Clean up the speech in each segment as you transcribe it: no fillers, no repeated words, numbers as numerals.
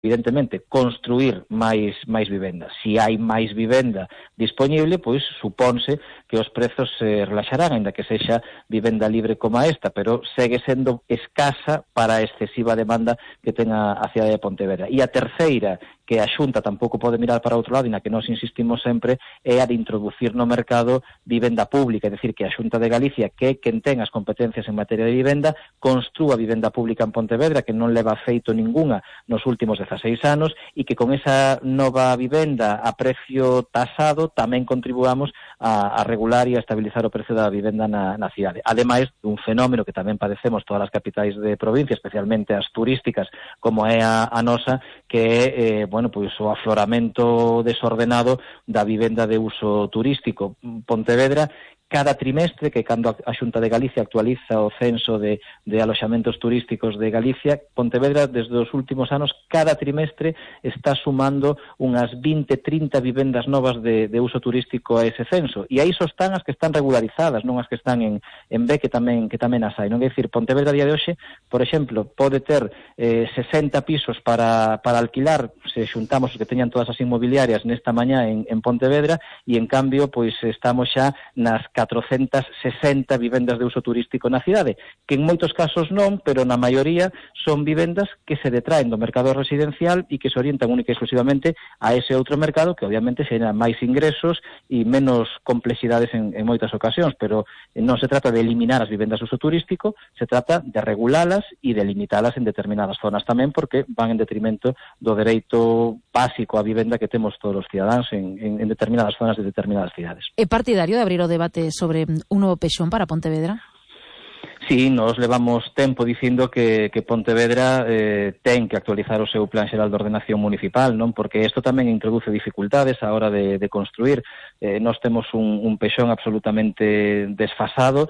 evidentemente, construir máis vivenda. Si hai máis vivenda disponible, pois supónse que os prezos se relaxarán, ainda que sexa vivenda libre como esta, pero segue sendo escasa para a excesiva demanda que ten a cidade de Pontevedra. E a terceira, que a Xunta tampouco pode mirar para outro lado e na que nós insistimos sempre, é a de introducir no mercado vivenda pública, é dicir, que a Xunta de Galicia, que é quen ten as competencias en materia de vivenda, construa vivenda pública en Pontevedra, que non leva feito ninguna nos últimos 16 anos, e que con esa nova vivenda a precio tasado tamén contribuamos a regular e a estabilizar o precio da vivenda na cidade. Ademais dun fenómeno que tamén padecemos todas as capitais de provincia, especialmente as turísticas, como é a nosa, que é, pois o afloramento desordenado da vivenda de uso turístico. Pontevedra, cada trimestre, que cando a Xunta de Galicia actualiza o censo de aloxamentos turísticos de Galicia, Pontevedra, desde os últimos anos, cada trimestre está sumando unhas 20-30 vivendas novas de uso turístico a ese censo. E aí só están as que están regularizadas, non as que están en B, que tamén as hai. Non é dicir, Pontevedra a día de hoxe, por exemplo, pode ter 60 pisos para alquilar, se xuntamos os que teñan todas as inmobiliarias nesta mañá en Pontevedra, e en cambio, pois estamos xa nas 460 vivendas de uso turístico na cidade, que en moitos casos non, pero na maioría son vivendas que se detraen do mercado residencial e que se orientan única e exclusivamente a ese outro mercado que obviamente xera máis ingresos e menos complexidades en moitas ocasións, pero non se trata de eliminar as vivendas de uso turístico, se trata de regulalas e de limitalas en determinadas zonas tamén, porque van en detrimento do dereito básico á vivenda que temos todos os cidadáns en determinadas zonas de determinadas cidades. É partidario de abrir o debate sobre un novo pexón para Pontevedra? Sí, nos levamos tempo dicindo que Pontevedra ten que actualizar o seu plan xeral de ordenación municipal, non? Porque isto tamén introduce dificultades a hora de construir. Nós temos un pexón absolutamente desfasado,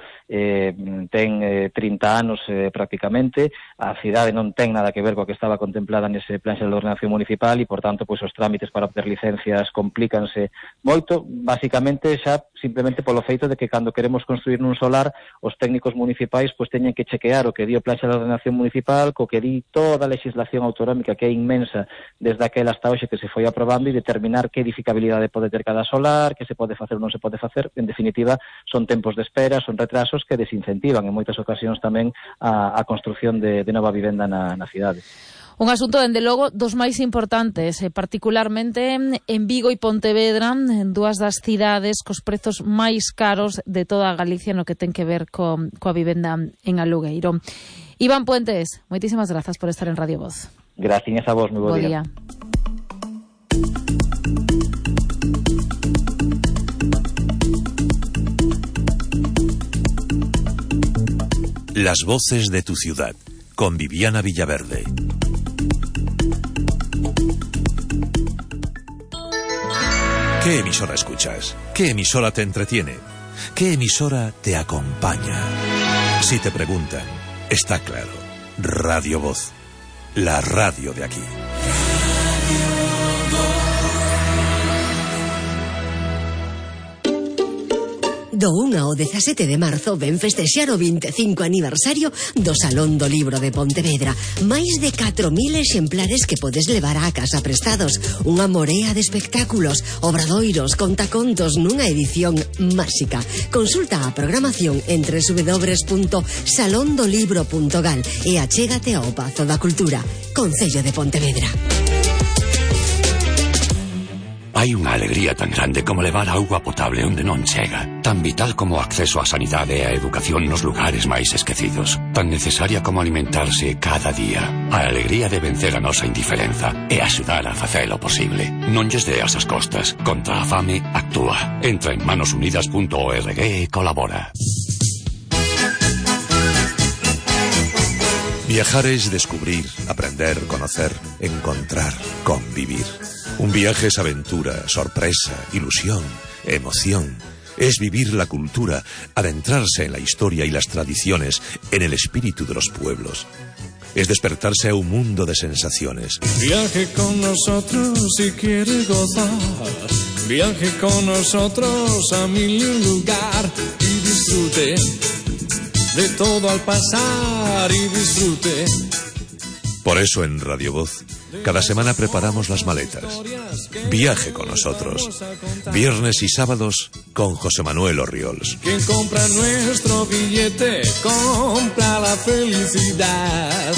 ten 30 anos prácticamente, a cidade non ten nada que ver coa que estaba contemplada nese plan xeral de ordenación municipal e, por tanto, pois os trámites para obter licencias complícanse moito, basicamente xa simplemente polo feito de que cando queremos construir nun solar, os técnicos municipais pois teñen que chequear o que di o plan xeral de ordenación municipal, co que di toda a legislación autonómica, que é inmensa desde aquela hasta hoxe que se foi aprobando, e determinar que edificabilidade pode ter cada solar, que se pode facer ou non se pode facer. En definitiva, son tempos de espera, son retrasos que desincentivan en moitas ocasións tamén a construción de nova vivenda na cidade. Un asunto, dende logo, dos máis importantes, particularmente en Vigo e Pontevedra, en dúas das cidades cos prezos máis caros de toda Galicia no que ten que ver coa vivenda en alugueiro. Iván Puentes, moitísimas grazas por estar en Radio Voz. Gracias a vos, moi bo día. Las voces de tu ciudad, con Viviana Villaverde. ¿Qué emisora escuchas? ¿Qué emisora te entretiene? ¿Qué emisora te acompaña? Si te preguntan, está claro. Radio Voz, la radio de aquí. Do 1 ao 17 de marzo ven festexar o 25 aniversario do Salón do Libro de Pontevedra. Máis de 4.000 exemplares que podes levar á casa prestados. Unha morea de espectáculos, obradoiros, contacontos nunha edición máxica. Consulta a programación en www.salondolibro.gal e achégate ao Pazo da Cultura, Concello de Pontevedra. Hai unha alegría tan grande como levar auga potable onde non chega, tan vital como o acceso á sanidade e á educación nos lugares máis esquecidos, tan necesaria como alimentarse cada día. A alegría de vencer a nosa indiferenza e axudar a facelo posible. Non lles deas as costas. Contra a fame, actúa. Entra en manosunidas.org e colabora. Viajar es descubrir, aprender, conocer, encontrar, convivir. Un viaje es aventura, sorpresa, ilusión, emoción. Es vivir la cultura, adentrarse en la historia y las tradiciones, en el espíritu de los pueblos. Es despertarse a un mundo de sensaciones. Viaje con nosotros si quiere gozar. Viaje con nosotros a mil lugar y disfrute de todo al pasar y disfrute. Por eso en Radio Voz Cada semana preparamos las maletas. Viaje con nosotros. Viernes y sábados con José Manuel Orriols. Quien compra nuestro billete compra la felicidad.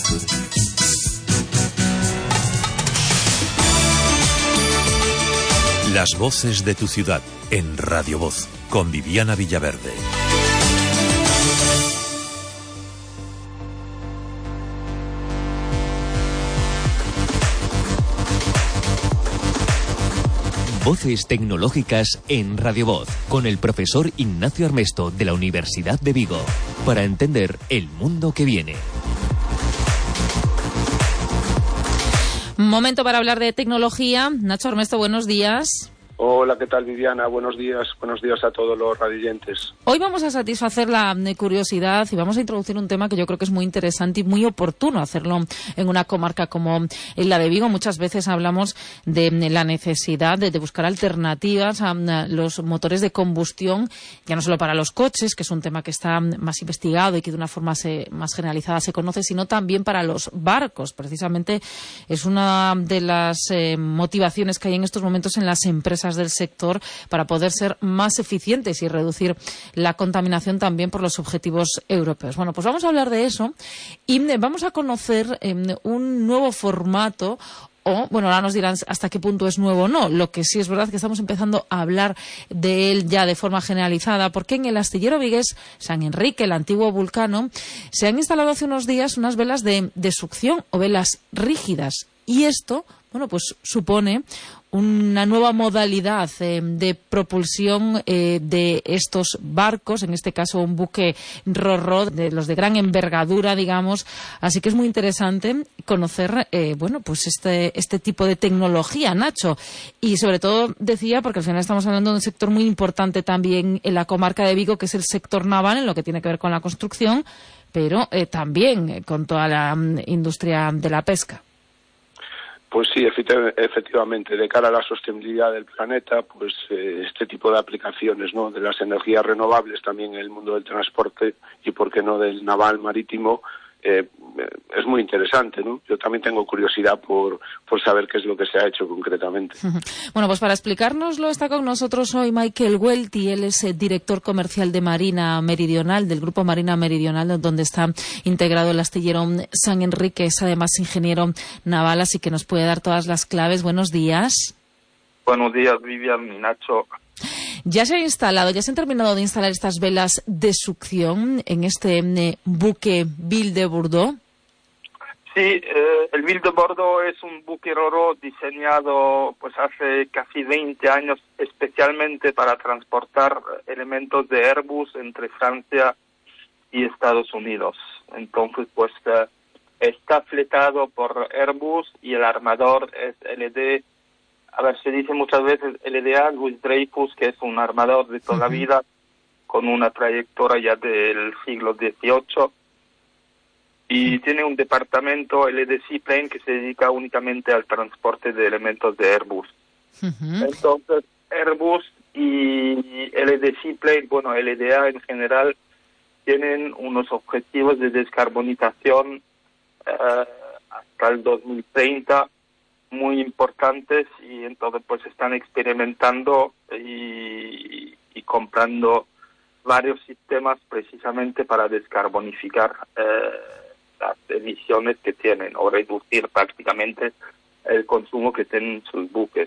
Las voces de tu ciudad en Radio Voz con Viviana Villaverde. Voces tecnológicas en Radio Voz con el profesor Ignacio Armesto de la Universidad de Vigo para entender el mundo que viene. Momento para hablar de tecnología. Nacho Armesto, buenos días. Hola, ¿qué tal, Viviana? Buenos días a todos los radioyentes. Hoy vamos a satisfacer la curiosidad y vamos a introducir un tema que yo creo que es muy interesante y muy oportuno hacerlo en una comarca como la de Vigo. Muchas veces hablamos de la necesidad de buscar alternativas a los motores de combustión, ya no solo para los coches, que es un tema que está más investigado y que de una forma más generalizada se conoce, sino también para los barcos. Precisamente es una de las motivaciones que hay en estos momentos en las empresas del sector para poder ser más eficientes y reducir la contaminación también por los objetivos europeos. Bueno, pues vamos a hablar de eso y vamos a conocer un nuevo formato. O, bueno, ahora nos dirán hasta qué punto es nuevo o no. Lo que sí es verdad que estamos empezando a hablar de él ya de forma generalizada, porque en el astillero vigués San Enrique, el antiguo Vulcano, se han instalado hace unos días unas velas de succión o velas rígidas. Y esto, bueno, pues supone una nueva modalidad de propulsión de estos barcos, en este caso un buque ro-ro, de los de gran envergadura, digamos. Así que es muy interesante conocer, bueno, pues este tipo de tecnología, Nacho. Y sobre todo, decía, porque al final estamos hablando de un sector muy importante también en la comarca de Vigo, que es el sector naval, en lo que tiene que ver con la construcción, pero también con toda la industria de la pesca. Pues sí, efectivamente, de cara a la sostenibilidad del planeta, pues este tipo de aplicaciones, ¿no?, de las energías renovables también en el mundo del transporte y, por qué no, del naval marítimo, es muy interesante, ¿no? Yo también tengo curiosidad por saber qué es lo que se ha hecho concretamente. Bueno, pues para explicárnoslo está con nosotros hoy Michael Welty. Él es director comercial de Marina Meridional, del Grupo Marina Meridional, donde está integrado el astillero San Enrique. Es además ingeniero naval, así que nos puede dar todas las claves. Buenos días. Buenos días, Vivian y Nacho. Ya se han terminado de instalar estas velas de succión en este buque Ville de Bordeaux. Sí, el Ville de Bordeaux es un buque ro-ro diseñado pues hace casi 20 años especialmente para transportar elementos de Airbus entre Francia y Estados Unidos. Entonces, pues está fletado por Airbus y el armador es LD. A ver, se dice muchas veces LDA, Louis Dreyfus, que es un armador de toda la vida, con una trayectoria ya del siglo XVIII, y tiene un departamento LD Seaplane que se dedica únicamente al transporte de elementos de Airbus. Entonces, Airbus y LD Seaplane, bueno, LDA en general, tienen unos objetivos de descarbonización hasta el 2030, muy importantes, y entonces pues están experimentando y comprando varios sistemas precisamente para descarbonificar las emisiones que tienen o reducir prácticamente el consumo que tienen sus buques.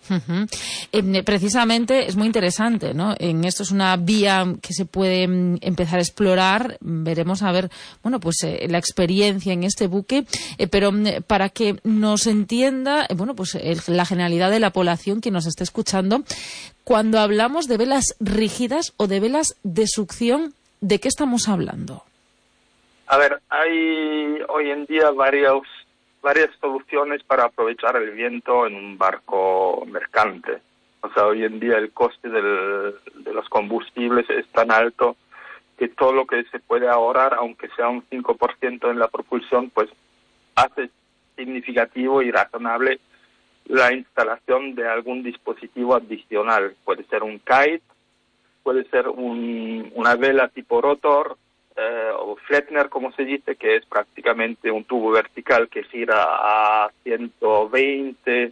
Precisamente es muy interesante, ¿no? Esto es una vía que se puede empezar a explorar. Veremos a ver, bueno, pues la experiencia en este buque, pero para que nos entienda, bueno, pues la generalidad de la población que nos esté escuchando, cuando hablamos de velas rígidas o de velas de succión, ¿de qué estamos hablando? A ver, hay hoy en día varias soluciones para aprovechar el viento en un barco mercante. O sea, hoy en día el coste de los combustibles es tan alto que todo lo que se puede ahorrar, aunque sea un 5% en la propulsión, pues hace significativo y razonable la instalación de algún dispositivo adicional. Puede ser un kite, puede ser una vela tipo rotor, o Flettner, como se dice, que es prácticamente un tubo vertical que gira a 120,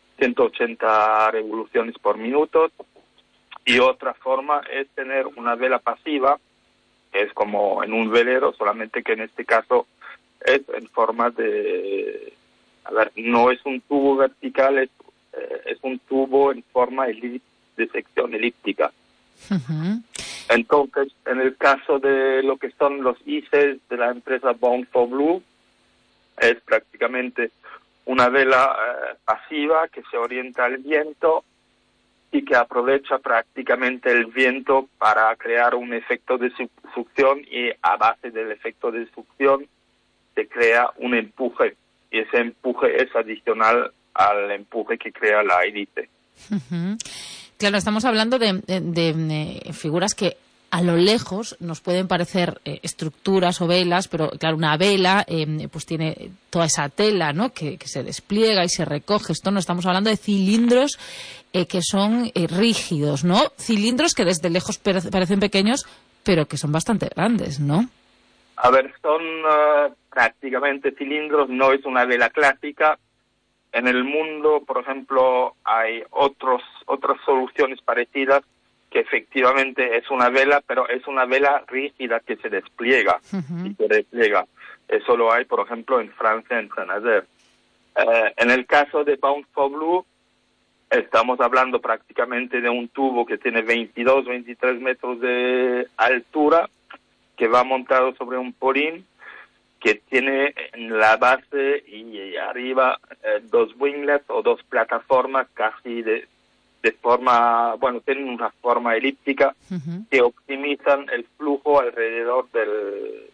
180 revoluciones por minuto. Y otra forma es tener una vela pasiva, que es como en un velero, solamente que en este caso es en forma de... A ver, no es un tubo vertical, es un tubo en forma de sección elíptica. Uh-huh. Entonces, en el caso de lo que son los ICES de la empresa Bound for Blue, es prácticamente una vela pasiva que se orienta al viento y que aprovecha prácticamente el viento para crear un efecto de succión, y a base del efecto de succión se crea un empuje, y ese empuje es adicional al empuje que crea la hélice. Uh-huh. Claro, estamos hablando de figuras que a lo lejos nos pueden parecer estructuras o velas, pero claro, una vela pues tiene toda esa tela, ¿no?, que se despliega y se recoge. Esto no estamos hablando de cilindros que son rígidos, ¿no? Cilindros que desde lejos parecen pequeños, pero que son bastante grandes, ¿no? A ver, son prácticamente cilindros, no es una vela clásica. En el mundo, por ejemplo, hay otras soluciones parecidas que efectivamente es una vela, pero es una vela rígida que se despliega. Uh-huh. Y se despliega. Eso lo hay, por ejemplo, en Francia, en Saint-Nazaire. En el caso de Bound for Blue, estamos hablando prácticamente de un tubo que tiene 22, 23 metros de altura, que va montado sobre un porín, que tiene en la base y arriba dos winglets o dos plataformas casi de forma, bueno, tienen una forma elíptica. Uh-huh. Que optimizan el flujo alrededor de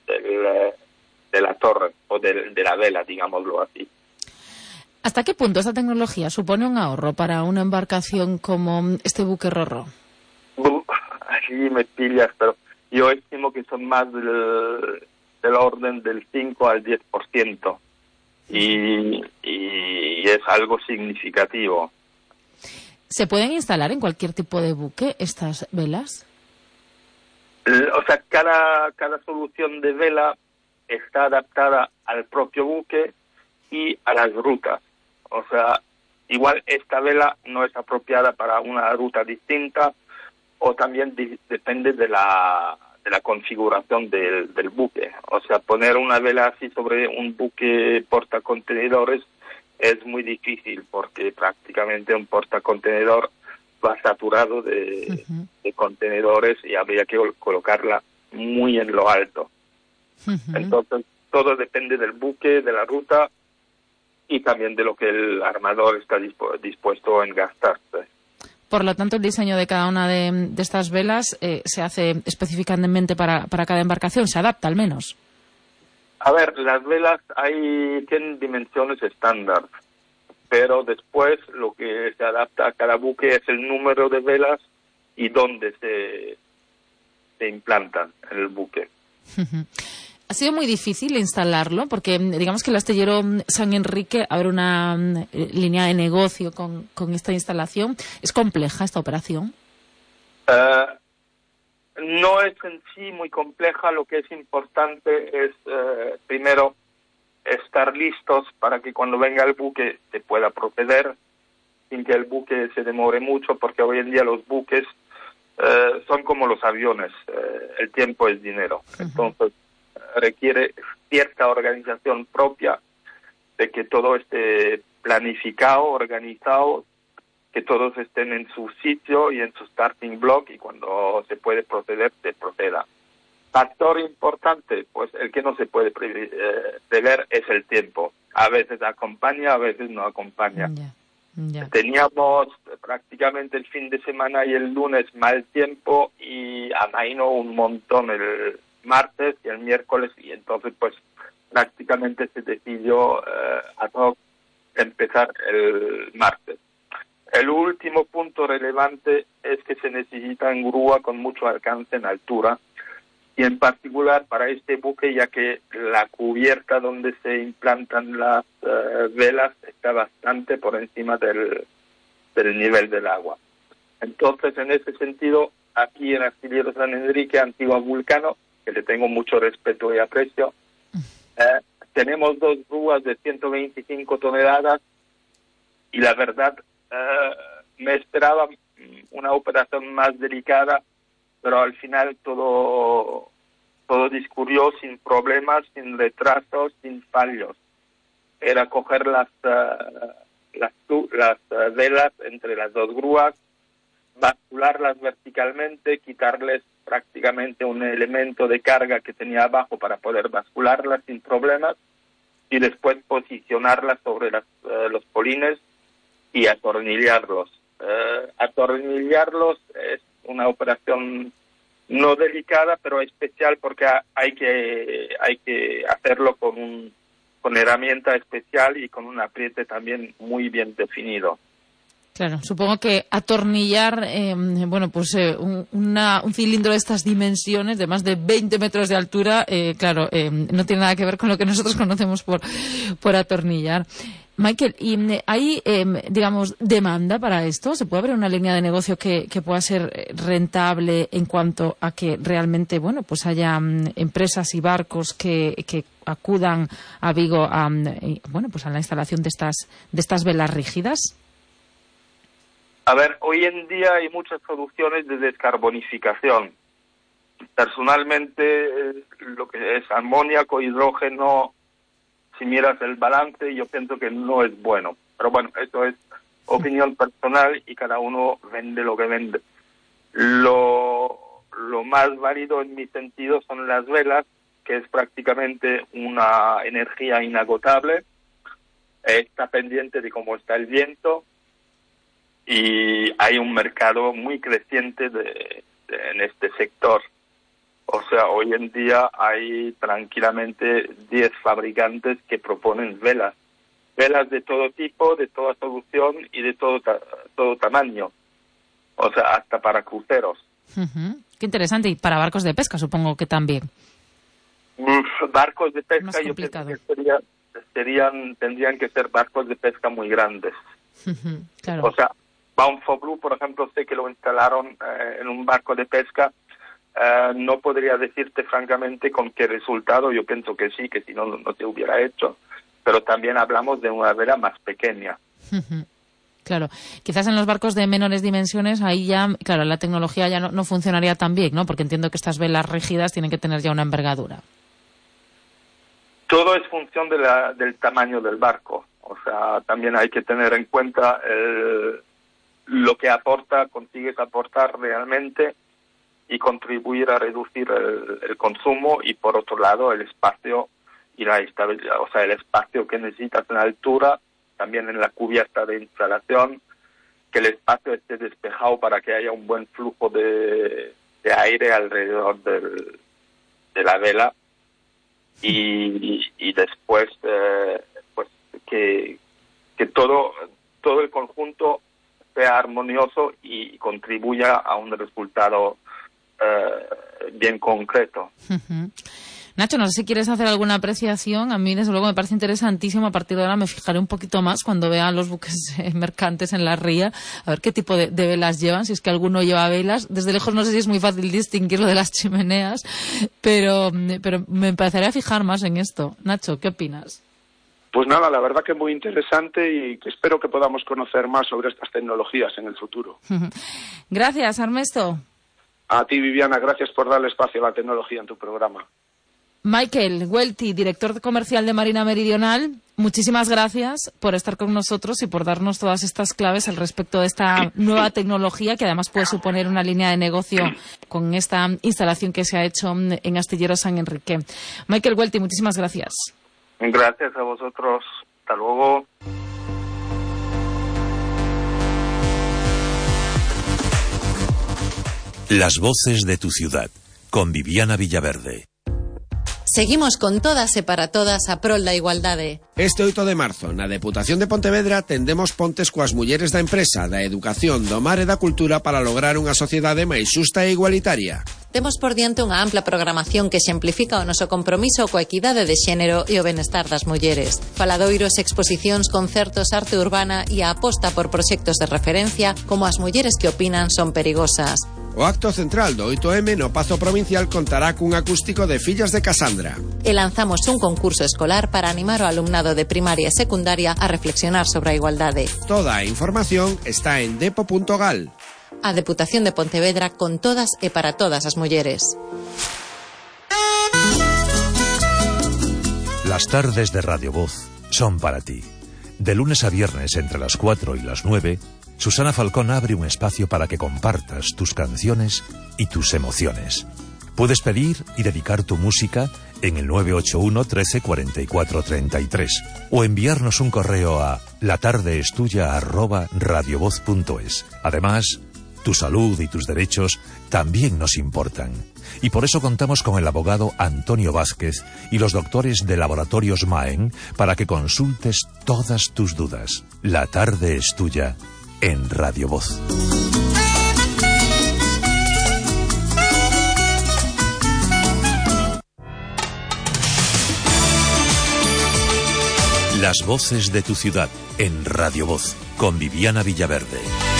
la torre o de la vela, digámoslo así. ¿Hasta qué punto esta tecnología supone un ahorro para una embarcación como este buque Ro-Ro? Así me pillas, pero yo estimo que son más del orden del 5 al 10%, y es algo significativo. ¿Se pueden instalar en cualquier tipo de buque estas velas? O sea, cada solución de vela está adaptada al propio buque y a las rutas. O sea, igual esta vela no es apropiada para una ruta distinta, o también depende de la configuración del buque. O sea, poner una vela así sobre un buque portacontenedores es muy difícil, porque prácticamente un portacontenedor va saturado de contenedores y habría que colocarla muy en lo alto. Uh-huh. Entonces, todo depende del buque, de la ruta y también de lo que el armador está dispuesto a gastarse. Por lo tanto, el diseño de cada una de estas velas se hace específicamente para cada embarcación, se adapta al menos. A ver, las velas tienen dimensiones estándar, pero después lo que se adapta a cada buque es el número de velas y dónde se implantan en el buque. Ha sido muy difícil instalarlo, porque digamos que el astillero San Enrique abre una línea de negocio con esta instalación. ¿Es compleja esta operación? No es en sí muy compleja. Lo que es importante es, primero, estar listos para que cuando venga el buque se pueda proceder sin que el buque se demore mucho, porque hoy en día los buques son como los aviones, el tiempo es dinero. Uh-huh. Entonces requiere cierta organización propia, de que todo esté planificado, organizado, que todos estén en su sitio y en su starting block, y cuando se puede proceder, se proceda. Factor importante, pues el que no se puede prever es el tiempo. A veces acompaña, a veces no acompaña. Yeah. Teníamos prácticamente el fin de semana y el lunes mal tiempo, y amainó un montón el martes y el miércoles, y entonces pues prácticamente se decidió ad hoc empezar el martes. El último punto relevante es que se necesita en grúa con mucho alcance en altura, y en particular para este buque, ya que la cubierta donde se implantan las velas está bastante por encima del nivel del agua. Entonces, en ese sentido, aquí en Astillero San Enrique, Antigua Vulcano, que le tengo mucho respeto y aprecio. Tenemos 2 grúas de 125 toneladas y la verdad me esperaba una operación más delicada, pero al final todo discurrió sin problemas, sin retrasos, sin fallos. Era coger las velas entre las 2 grúas, bascularlas verticalmente, quitarles prácticamente un elemento de carga que tenía abajo para poder bascularlas sin problemas y después posicionarlas sobre los polines y atornillarlos. Atornillarlos es una operación no delicada, pero especial porque hay que hacerlo con herramienta especial y con un apriete también muy bien definido. Claro, supongo que atornillar un cilindro de estas dimensiones, de más de 20 metros de altura, no tiene nada que ver con lo que nosotros conocemos por atornillar. Michael, ¿y hay, demanda para esto? ¿Se puede abrir una línea de negocio que pueda ser rentable en cuanto a que realmente, haya empresas y barcos que acudan a Vigo a la instalación de estas velas rígidas? A ver, hoy en día hay muchas soluciones de descarbonificación. Personalmente, lo que es amoníaco, hidrógeno, si miras el balance, yo pienso que no es bueno. Pero bueno, eso es opinión personal y cada uno vende lo que vende. Lo más válido en mi sentido son las velas, que es prácticamente una energía inagotable. Está pendiente de cómo está el viento. Y hay un mercado muy creciente en este sector. O sea, hoy en día hay tranquilamente 10 fabricantes que proponen velas de todo tipo, de toda solución y de todo tamaño. O sea, hasta para cruceros. Uh-huh. Qué interesante. Y para barcos de pesca, supongo que también. Barcos de pesca, yo pienso que tendrían que ser barcos de pesca muy grandes. Uh-huh, claro. O sea, Bound4Blue, por ejemplo, sé que lo instalaron en un barco de pesca. No podría decirte francamente con qué resultado. Yo pienso que sí, que si no se hubiera hecho. Pero también hablamos de una vela más pequeña. Claro. Quizás en los barcos de menores dimensiones, ahí ya, claro, la tecnología ya no funcionaría tan bien, ¿no? Porque entiendo que estas velas rígidas tienen que tener ya una envergadura. Todo es función del tamaño del barco. O sea, también hay que tener en cuenta lo que consigues aportar realmente y contribuir a reducir el consumo, y por otro lado el espacio y la estabilidad, o sea, el espacio que necesitas en altura, también en la cubierta de instalación, que el espacio esté despejado para que haya un buen flujo de aire alrededor de la vela, y después pues que todo el conjunto sea armonioso y contribuya a un resultado bien concreto. Uh-huh. Nacho, no sé si quieres hacer alguna apreciación. A mí, desde luego, me parece interesantísimo. A partir de ahora me fijaré un poquito más cuando vea los buques mercantes en la ría, a ver qué tipo de velas llevan, si es que alguno lleva velas. Desde lejos no sé si es muy fácil distinguir lo de las chimeneas, pero me empezaré a fijar más en esto. Nacho, ¿qué opinas? Pues nada, la verdad que muy interesante y que espero que podamos conocer más sobre estas tecnologías en el futuro. Gracias, Armesto. A ti, Viviana, gracias por darle espacio a la tecnología en tu programa. Michael Welty, director comercial de Marina Meridional, muchísimas gracias por estar con nosotros y por darnos todas estas claves al respecto de esta nueva tecnología, que además puede suponer una línea de negocio con esta instalación que se ha hecho en Astillero San Enrique. Michael Welty, muchísimas gracias. Gracias a vosotros. Hasta luego. Las voces de tu ciudad, con Viviana Villaverde. Seguimos con todas e para todas a prol da igualdade. Este 8 de marzo, na Deputación de Pontevedra, tendemos pontes coas mulleres da empresa, da educación, do mar e da cultura para lograr unha sociedade máis xusta e igualitaria. Temos por diante unha ampla programación que exemplifica o noso compromiso coa equidade de xénero e o benestar das mulleres. Faladoiros, exposicións, concertos, arte urbana e a aposta por proxectos de referencia como As mulleres que opinan son perigosas. O acto central do 8M no Pazo Provincial contará cun acústico de Fillas de Casandra. E lanzamos un concurso escolar para animar ao alumnado de primaria e secundaria a reflexionar sobre a igualdade. Toda a información está en depo.gal. A Deputación de Pontevedra con todas e para todas as mulleres. Las tardes de Radio Voz son para ti. De lunes a viernes entre las 4 y las 9, Susana Falcón abre un espacio para que compartas tus canciones y tus emociones. Puedes pedir y dedicar tu música en el 981 13 44 33 o enviarnos un correo a latardeestuya@radiovoz.es. Además, tu salud y tus derechos también nos importan. Y por eso contamos con el abogado Antonio Vázquez y los doctores de Laboratorios Maen para que consultes todas tus dudas. La tarde es tuya en Radio Voz. Las voces de tu ciudad en Radio Voz con Viviana Villaverde.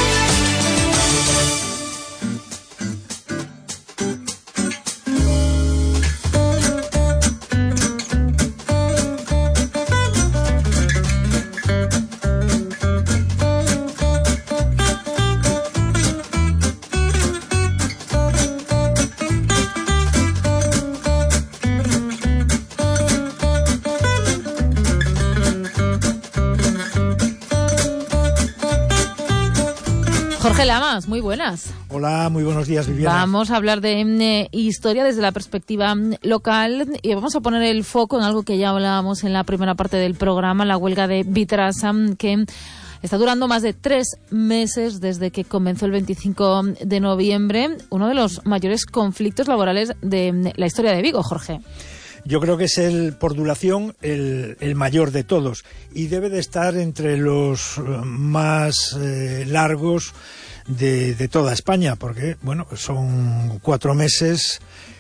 Jorge Lamas, muy buenas. Hola, muy buenos días, Viviana. Vamos a hablar de historia desde la perspectiva local y vamos a poner el foco en algo que ya hablábamos en la primera parte del programa, la huelga de Vitrasa, que está durando más de 3 meses desde que comenzó el 25 de noviembre, uno de los mayores conflictos laborales de la historia de Vigo, Jorge. Yo creo que es por duración el mayor de todos y debe de estar entre los más largos de toda España, porque bueno, son 4 meses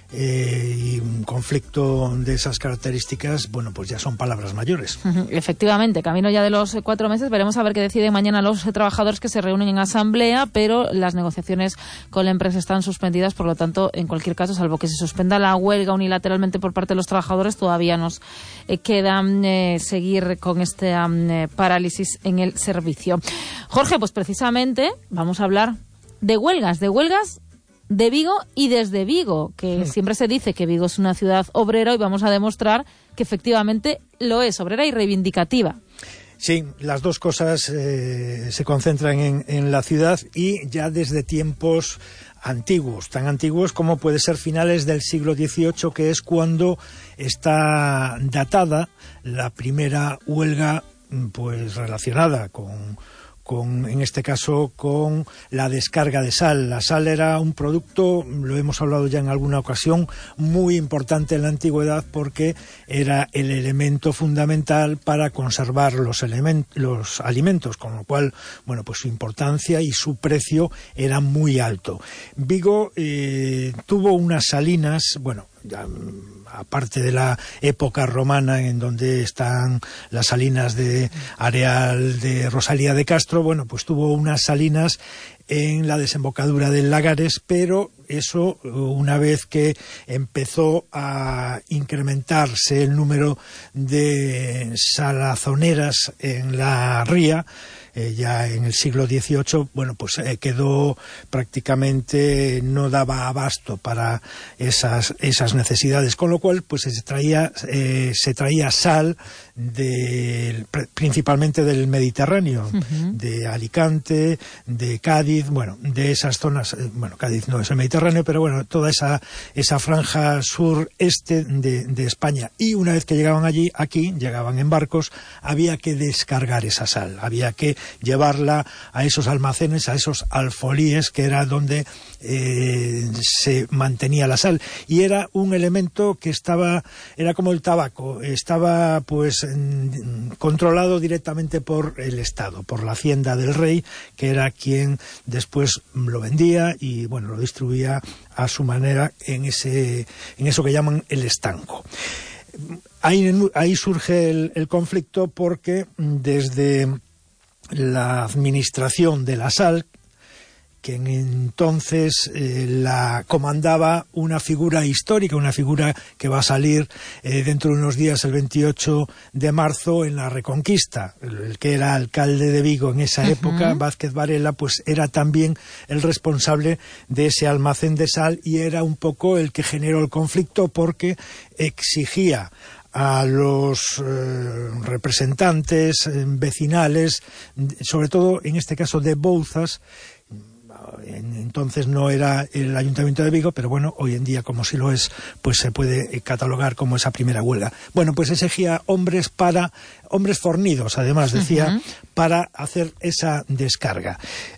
y un conflicto de esas características, bueno, pues ya son palabras mayores. Efectivamente, camino ya de los 4 meses, veremos a ver qué deciden mañana los trabajadores que se reúnen en asamblea, pero las negociaciones con la empresa están suspendidas, por lo tanto, en cualquier caso, salvo que se suspenda la huelga unilateralmente por parte de los trabajadores, todavía nos queda seguir con este parálisis en el servicio. Jorge, pues precisamente vamos a hablar de huelgas de Vigo y desde Vigo, que siempre se dice que Vigo es una ciudad obrera y vamos a demostrar que efectivamente lo es, obrera y reivindicativa. Sí, las dos cosas se concentran en la ciudad y ya desde tiempos antiguos, tan antiguos como puede ser finales del siglo XVIII, que es cuando está datada la primera huelga pues relacionada con en este caso con la descarga de sal. La sal era un producto, lo hemos hablado ya en alguna ocasión, muy importante en la antigüedad porque era el elemento fundamental para conservar los alimentos, con lo cual, bueno, pues su importancia y su precio era muy alto. Vigo tuvo unas salinas, bueno, aparte de la época romana en donde están las salinas de Areal de Rosalía de Castro, bueno, pues tuvo unas salinas en la desembocadura del Lagares, pero eso, una vez que empezó a incrementarse el número de salazoneras en la ría, ya en el siglo XVIII, bueno, pues quedó prácticamente, no daba abasto para esas necesidades, con lo cual pues se traía sal principalmente del Mediterráneo, de Alicante, de Cádiz, bueno, de esas zonas, bueno, Cádiz no es el Mediterráneo, pero bueno, toda esa franja sureste de España. Y una vez que llegaban aquí llegaban en barcos, había que descargar esa sal, había que llevarla a esos almacenes, a esos alfolíes, que era donde se mantenía la sal, y era un elemento que era como el tabaco, estaba pues controlado directamente por el Estado, por la hacienda del rey, que era quien después lo vendía y bueno, lo distribuía a su manera en eso que llaman el estanco. Ahí surge el conflicto porque desde la administración de la sal que entonces la comandaba una figura histórica, una figura que va a salir dentro de unos días, el 28 de marzo, en la Reconquista. El que era alcalde de Vigo en esa época, Vázquez Varela, pues era también el responsable de ese almacén de sal y era un poco el que generó el conflicto, porque exigía a los representantes vecinales, sobre todo en este caso de Bouzas. Entonces no era el Ayuntamiento de Vigo, pero bueno, hoy en día, como si lo es, pues se puede catalogar como esa primera huelga. Bueno, pues exigía hombres fornidos, además decía, para hacer esa descarga.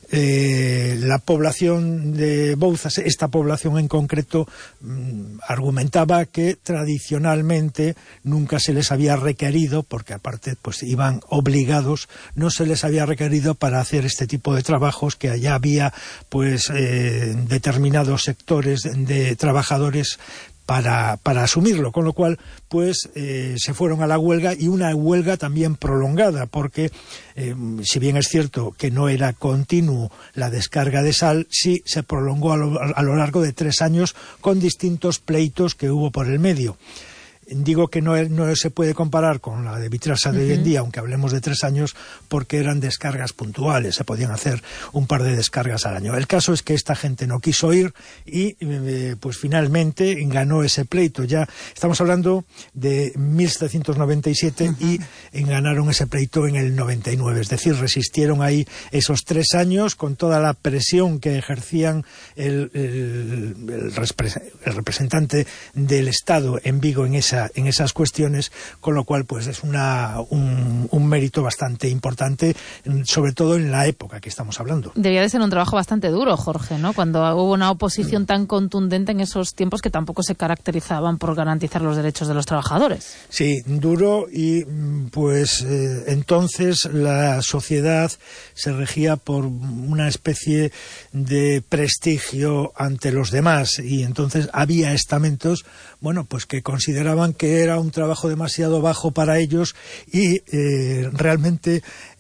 La población de Bouzas, esta población en concreto, argumentaba que tradicionalmente nunca se les había requerido, porque aparte pues iban obligados, no se les había requerido para hacer este tipo de trabajos, que allá había pues determinados sectores de trabajadores para asumirlo, con lo cual pues se fueron a la huelga, y una huelga también prolongada, porque si bien es cierto que no era continuo la descarga de sal, sí se prolongó a lo largo de 3 años, con distintos pleitos que hubo por el medio. Digo que no se puede comparar con la de Vitrasa de hoy en día, aunque hablemos de 3 años, porque eran descargas puntuales, se podían hacer un par de descargas al año. El caso es que esta gente no quiso ir y pues finalmente ganó ese pleito. Ya estamos hablando de 1797 y ganaron ese pleito en el 99, es decir, resistieron ahí esos 3 años con toda la presión que ejercían el representante del Estado en Vigo en esas cuestiones, con lo cual pues es un mérito bastante importante, sobre todo en la época que estamos hablando. Debía de ser un trabajo bastante duro, Jorge, ¿no? Cuando hubo una oposición tan contundente en esos tiempos que tampoco se caracterizaban por garantizar los derechos de los trabajadores. Sí, duro, y pues entonces la sociedad se regía por una especie de prestigio ante los demás, y entonces había estamentos, bueno, pues que consideraban que era un trabajo demasiado bajo para ellos, y realmente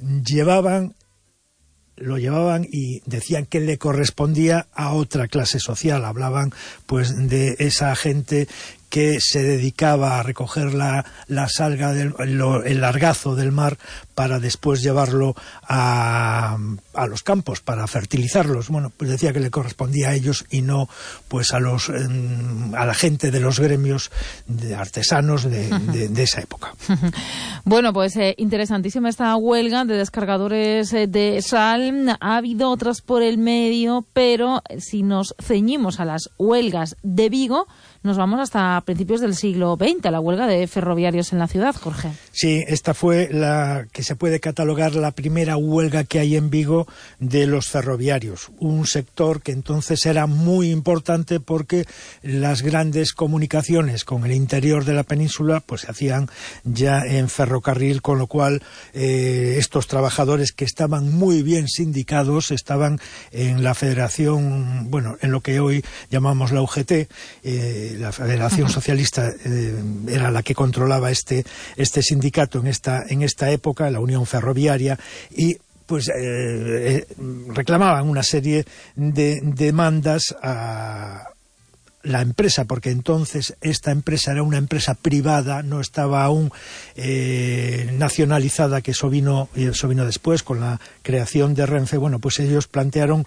lo llevaban y decían que le correspondía a otra clase social. Hablaban pues de esa gente que se dedicaba a recoger la salga, el largazo del mar, para después llevarlo a los campos para fertilizarlos. Bueno, pues decía que le correspondía a ellos y no pues a la gente de los gremios de artesanos de esa época. Bueno, pues interesantísima esta huelga de descargadores de sal. Ha habido otras por el medio, pero si nos ceñimos a las huelgas de Vigo, nos vamos hasta principios del siglo XX, la huelga de ferroviarios en la ciudad, Jorge. Sí, esta fue la que se puede catalogar la primera huelga que hay en Vigo de los ferroviarios. Un sector que entonces era muy importante, porque las grandes comunicaciones con el interior de la península pues se hacían ya en ferrocarril, con lo cual estos trabajadores, que estaban muy bien sindicados, estaban en la federación, bueno, en lo que hoy llamamos la UGT, la Federación Socialista era la que controlaba este sindicato en esta época, la Unión Ferroviaria, y pues reclamaban una serie de demandas a la empresa, porque entonces esta empresa era una empresa privada, no estaba aún nacionalizada, que eso vino después con la creación de Renfe. Bueno, pues ellos plantearon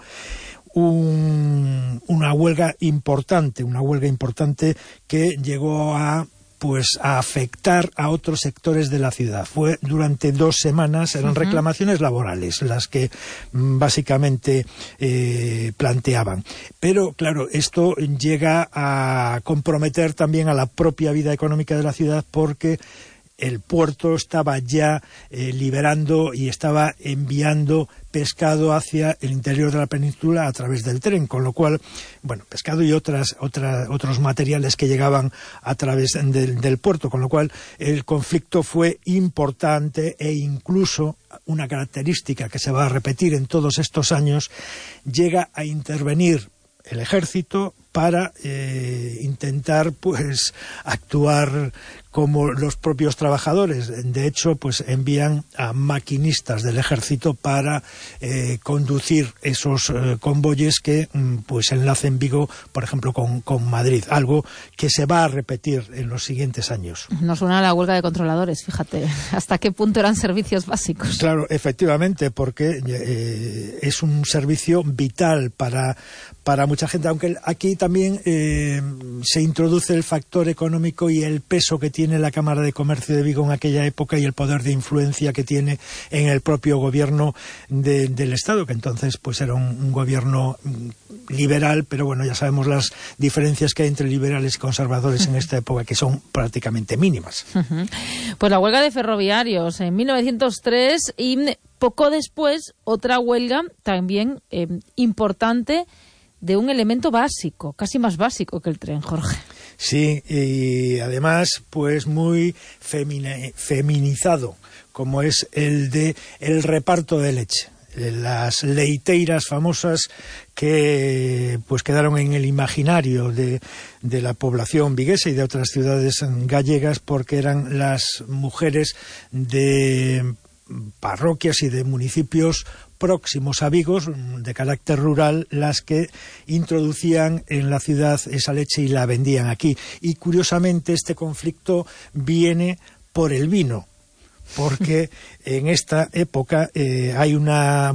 una huelga importante que llegó a afectar a otros sectores de la ciudad. Fue durante 2 semanas, eran reclamaciones laborales las que básicamente planteaban. Pero claro, esto llega a comprometer también a la propia vida económica de la ciudad, porque el puerto estaba ya liberando y estaba enviando pescado hacia el interior de la península a través del tren, con lo cual, bueno, pescado y otros materiales que llegaban a través del puerto, con lo cual el conflicto fue importante, e incluso una característica que se va a repetir en todos estos años, llega a intervenir el ejército para intentar pues actuar como los propios trabajadores. De hecho, pues envían a maquinistas del ejército para conducir esos convoyes que pues enlacen Vigo, por ejemplo, con Madrid, algo que se va a repetir en los siguientes años. Nos suena a la huelga de controladores, fíjate, hasta qué punto eran servicios básicos. Claro, efectivamente, porque es un servicio vital para mucha gente, aunque aquí también se introduce el factor económico y el peso que tiene la Cámara de Comercio de Vigo en aquella época y el poder de influencia que tiene en el propio gobierno del Estado, que entonces pues era un gobierno liberal, pero bueno, ya sabemos las diferencias que hay entre liberales y conservadores en esta época, que son prácticamente mínimas. Pues la huelga de ferroviarios en 1903 y poco después otra huelga también importante de un elemento básico, casi más básico que el tren, Jorge. Sí, y además pues muy feminizado, como es el reparto de leche. Las leiteiras famosas que pues quedaron en el imaginario de la población viguesa y de otras ciudades gallegas, porque eran las mujeres de parroquias y de municipios próximos a Vigo, de carácter rural, las que introducían en la ciudad esa leche y la vendían aquí. Y curiosamente este conflicto viene por el vino, porque en esta época hay una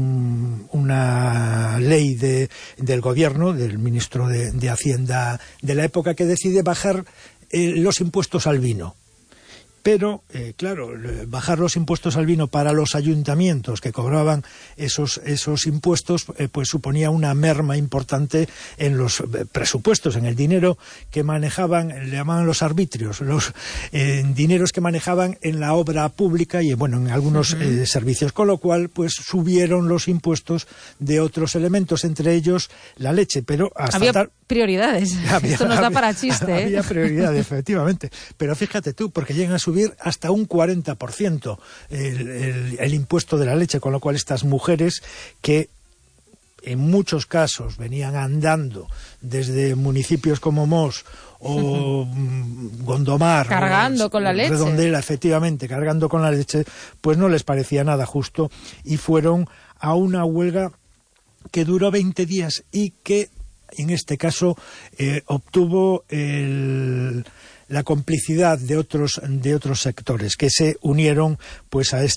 ley del gobierno, del ministro de Hacienda de la época, que decide bajar los impuestos al vino. Pero, claro, bajar los impuestos al vino para los ayuntamientos que cobraban esos impuestos, pues suponía una merma importante en los presupuestos, en el dinero que manejaban, le llamaban los arbitrios, los dineros que manejaban en la obra pública y, bueno, en algunos servicios, con lo cual, pues subieron los impuestos de otros elementos, entre ellos la leche, pero hasta había prioridades. Esto nos da para chiste. Había prioridades, efectivamente. Pero fíjate tú, porque llegan a subir hasta un 40% el impuesto de la leche, con lo cual estas mujeres que en muchos casos venían andando desde municipios como Mos o Gondomar, cargando con la leche, Redondela, efectivamente, cargando con la leche, pues no les parecía nada justo y fueron a una huelga que duró 20 días y que en este caso obtuvo la complicidad de otros sectores que se unieron pues a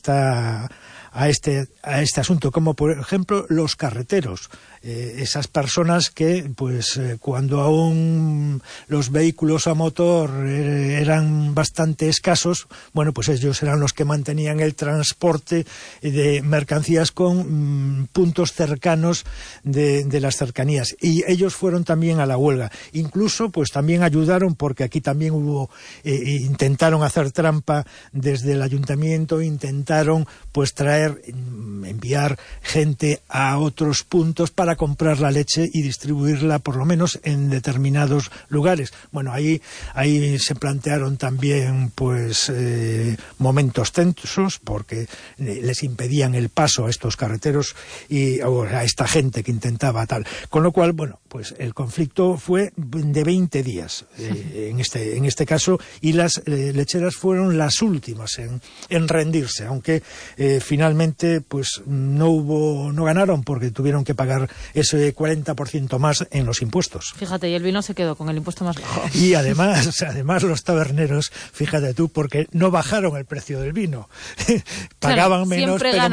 este asunto, como por ejemplo los carreteros, esas personas que pues cuando aún los vehículos a motor eran bastante escasos, bueno, pues ellos eran los que mantenían el transporte de mercancías con puntos cercanos de las cercanías, y ellos fueron también a la huelga. Incluso pues también ayudaron, porque aquí también intentaron hacer trampa desde el ayuntamiento, intentaron pues enviar gente a otros puntos para comprar la leche y distribuirla por lo menos en determinados lugares. Bueno, ahí se plantearon también pues momentos tensos, porque les impedían el paso a estos carreteros y a esta gente que intentaba tal. Con lo cual, bueno, pues el conflicto fue de 20 días en este caso, y las lecheras fueron las últimas en rendirse, aunque finalmente pues no ganaron, porque tuvieron que pagar ese 40% más en los impuestos. Fíjate, y el vino se quedó con el impuesto más bajo. Y además los taberneros, fíjate tú, porque no bajaron el precio del vino. Pagaban menos, pero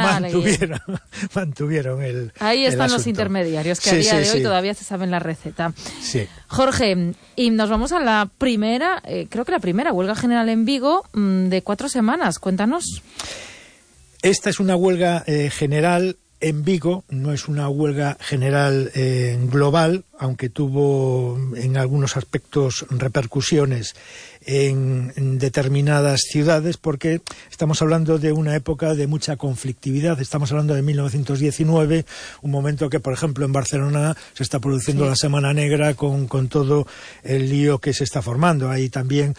mantuvieron el Ahí están el los intermediarios, que a día de hoy todavía se saben la receta. Sí. Jorge, y nos vamos a la primera, creo que la primera huelga general en Vigo de 4 semanas. Cuéntanos. Esta es una huelga general en Vigo, no es una huelga general global, aunque tuvo en algunos aspectos repercusiones en determinadas ciudades, porque estamos hablando de una época de mucha conflictividad. Estamos hablando de 1919, un momento que, por ejemplo, en Barcelona se está produciendo la Semana Negra con todo el lío que se está formando. Hay también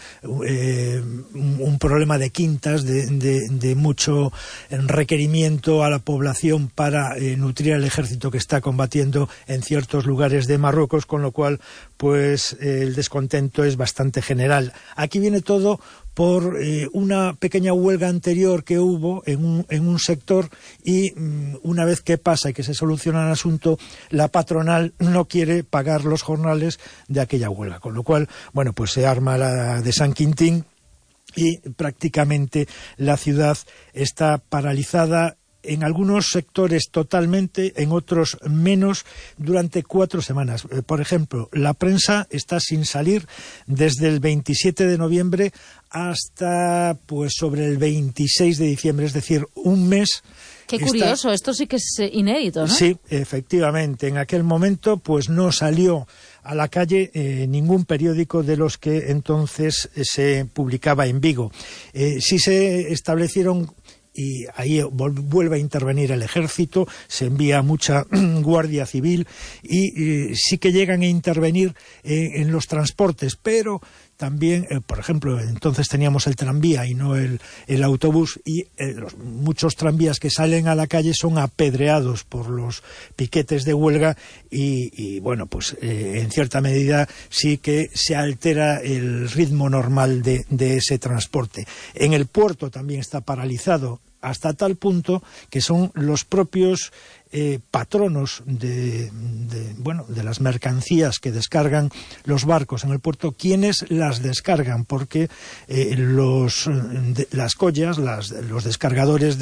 un problema de quintas, de mucho requerimiento a la población para nutrir al ejército que está combatiendo en ciertos lugares de Marruecos. Marruecos, con lo cual pues el descontento es bastante general. Aquí viene todo por una pequeña huelga anterior que hubo en un sector, y una vez que pasa y que se soluciona el asunto, la patronal no quiere pagar los jornales de aquella huelga, con lo cual, bueno, pues se arma la de San Quintín y prácticamente la ciudad está paralizada, en algunos sectores totalmente, en otros menos, durante 4 semanas. Por ejemplo, la prensa está sin salir desde el 27 de noviembre hasta pues sobre el 26 de diciembre, es decir, un mes. Qué curioso, esto sí que es inédito, ¿no? Sí, efectivamente. En aquel momento pues no salió a la calle ningún periódico de los que entonces se publicaba en Vigo. Sí se establecieron, y ahí vuelve a intervenir el ejército, se envía mucha guardia civil y sí que llegan a intervenir en los transportes, pero también, por ejemplo, entonces teníamos el tranvía y no el autobús, y muchos tranvías que salen a la calle son apedreados por los piquetes de huelga y bueno, pues en cierta medida sí que se altera el ritmo normal de ese transporte. En el puerto también está paralizado, hasta tal punto que son los propios patronos de las mercancías que descargan los barcos en el puerto quienes las descargan, porque las collas, los descargadores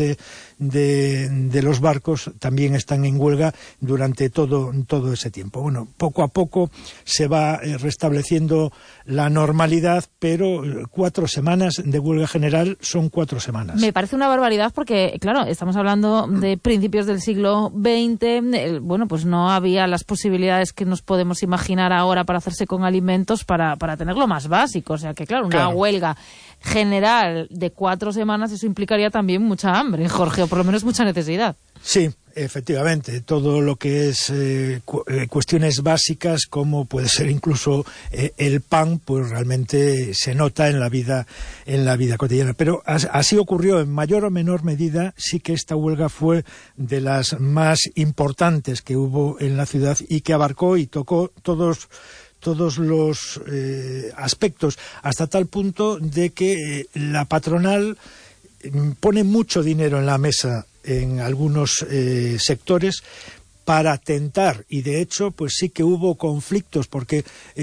de los barcos también están en huelga durante todo ese tiempo. Bueno, poco a poco se va restableciendo la normalidad, pero 4 semanas de huelga general son 4 semanas. Me parece una barbaridad porque, claro, estamos hablando de principios del siglo XX, bueno, pues no había las posibilidades que nos podemos imaginar ahora para hacerse con alimentos para tener lo más básico. O sea que, claro, una huelga general de 4 semanas, eso implicaría también mucha hambre, Jorge, o por lo menos mucha necesidad. Sí, efectivamente, todo lo que es cuestiones básicas, como puede ser incluso el pan, pues realmente se nota en la vida cotidiana. Pero así ocurrió en mayor o menor medida. Sí que esta huelga fue de las más importantes que hubo en la ciudad y que abarcó y tocó todos los aspectos, hasta tal punto de que la patronal pone mucho dinero en la mesa en algunos sectores para tentar, y de hecho pues sí que hubo conflictos porque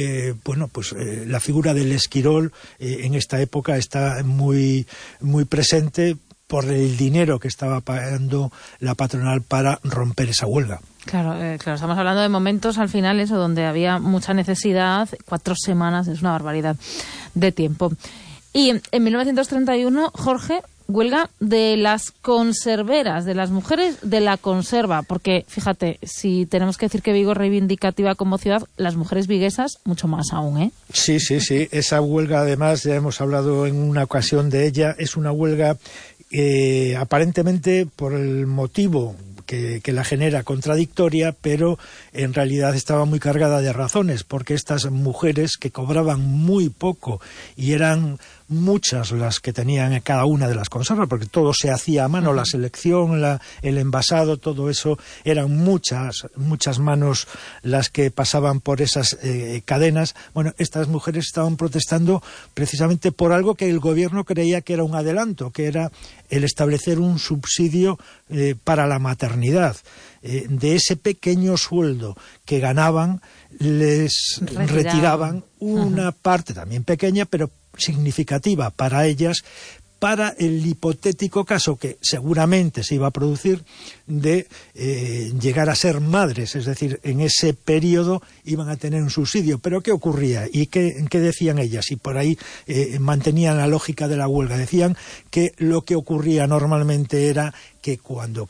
la figura del esquirol en esta época está muy presente por el dinero que estaba pagando la patronal para romper esa huelga. Claro, estamos hablando de momentos al final eso donde había mucha necesidad. 4 semanas es una barbaridad de tiempo. Y en 1931, Jorge, huelga de las conserveras, de las mujeres de la conserva, porque fíjate, si tenemos que decir que Vigo es reivindicativa como ciudad, las mujeres viguesas mucho más aún, ¿eh? Sí, esa huelga además, ya hemos hablado en una ocasión de ella, es una huelga aparentemente por el motivo que la genera contradictoria, pero en realidad estaba muy cargada de razones, porque estas mujeres que cobraban muy poco, y eran muchas las que tenían cada una de las conservas, porque todo se hacía a mano, la selección, el envasado, todo eso, eran muchas manos las que pasaban por esas cadenas. Bueno, estas mujeres estaban protestando precisamente por algo que el gobierno creía que era un adelanto, que era el establecer un subsidio para la maternidad. De ese pequeño sueldo que ganaban, les retiraban una parte también pequeña, pero significativa para ellas, para el hipotético caso que seguramente se iba a producir de llegar a ser madres, es decir, en ese periodo iban a tener un subsidio. Pero ¿qué ocurría? ¿Y qué decían ellas? Y por ahí mantenían la lógica de la huelga. Decían que lo que ocurría normalmente era que cuando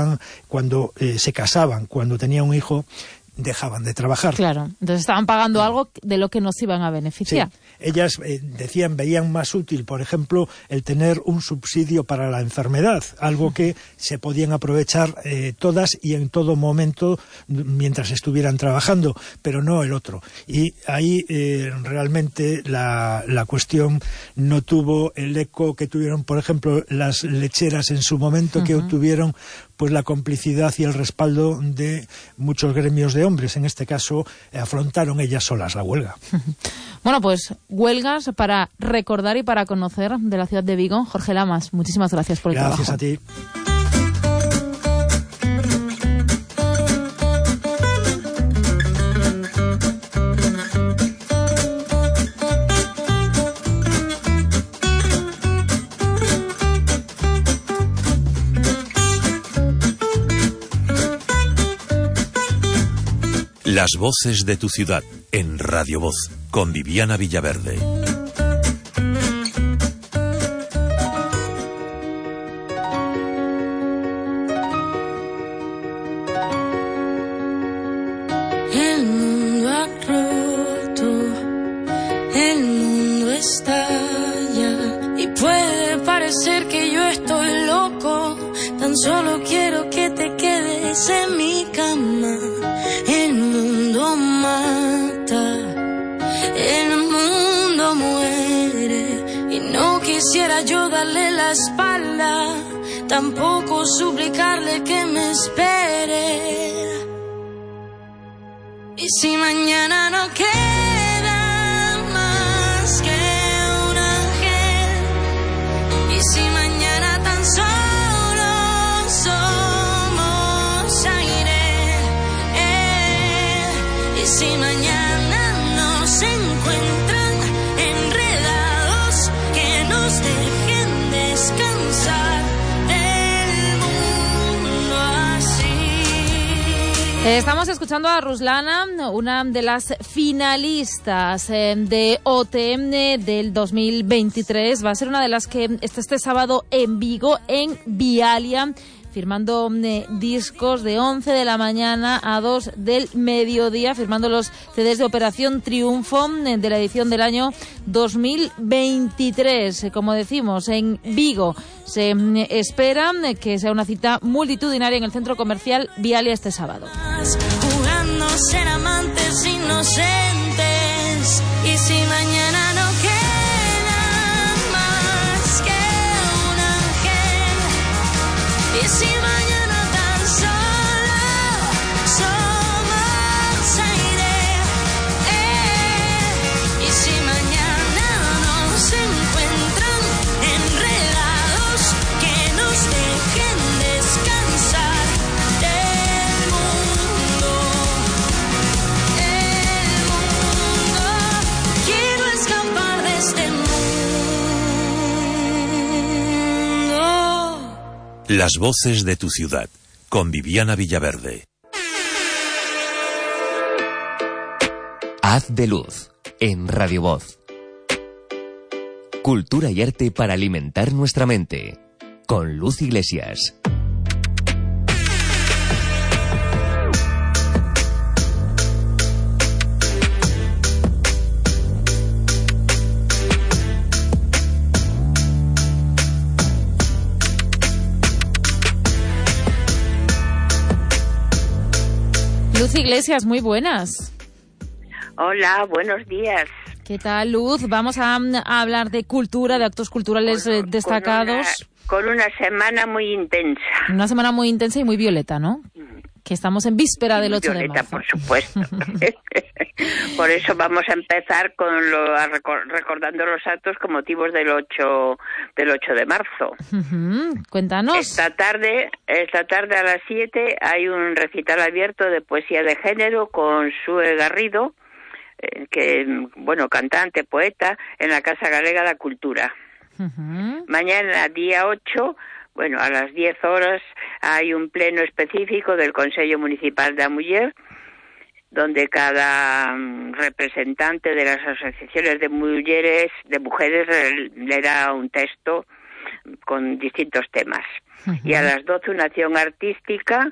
se casaban, cuando tenían un hijo, dejaban de trabajar. Claro, entonces estaban pagando algo de lo que nos iban a beneficiar. Sí. Ellas veían más útil, por ejemplo, el tener un subsidio para la enfermedad, algo que se podían aprovechar todas y en todo momento mientras estuvieran trabajando, pero no el otro. Y ahí realmente la cuestión no tuvo el eco que tuvieron, por ejemplo, las lecheras en su momento, que obtuvieron pues la complicidad y el respaldo de muchos gremios de hombres. En este caso, afrontaron ellas solas la huelga. Bueno, pues huelgas para recordar y para conocer de la ciudad de Vigo. Jorge Lamas, muchísimas gracias por el trabajo. Gracias a ti. Las voces de tu ciudad en Radio Voz con Viviana Villaverde. El mundo ha roto, el mundo estalla y puede parecer que yo estoy loco. Tan solo quiero que te quedes en mi cama. El mundo mata, el mundo muere y no quisiera yo darle la espalda, tampoco suplicarle que me espere. Y si mañana no queda más que un ángel, y si mañana tan solo somos aire, y si mañana nos encuentran enredados, que nos dejen descansar del mundo así. Estamos escuchando a Ruslana, una de las finalistas de OTM del 2023. Va a ser una de las que está este sábado en Vigo, en Vialia, firmando discos de 11 de la mañana a 2 del mediodía, firmando los CDs de Operación Triunfo de la edición del año 2023. Como decimos, en Vigo se espera que sea una cita multitudinaria en el centro comercial Vialia este sábado. Jugando ser amantes inocentes, y si mañana no queda más que un ángel, y si mañana tan solo somos aire, y si mañana nos encuentran enredados, que nos dejen descansar del mundo, quiero escapar de este mundo. Las voces de tu ciudad con Viviana Villaverde. Haz de luz en Radio Voz. Cultura y arte para alimentar nuestra mente. Con Luz Iglesias. Luz Iglesias, muy buenas. Hola, buenos días. ¿Qué tal, Luz? Vamos a hablar de cultura, de actos culturales destacados. Con una semana muy intensa. Una semana muy intensa y muy violeta, ¿no? Que estamos en víspera del 8 de marzo. Por supuesto. Por eso vamos a empezar con recordando los actos con motivos del 8 de marzo. Cuéntanos. Esta tarde a las 7 hay un recital abierto de poesía de género con Sue Garrido, cantante, poeta, en la Casa Galega da Cultura. Mañana, día 8, a las 10 horas, hay un pleno específico del Consello Municipal da Muller, donde cada representante de las asociaciones de mujeres leerá un texto con distintos temas. Y a las 12 una acción artística,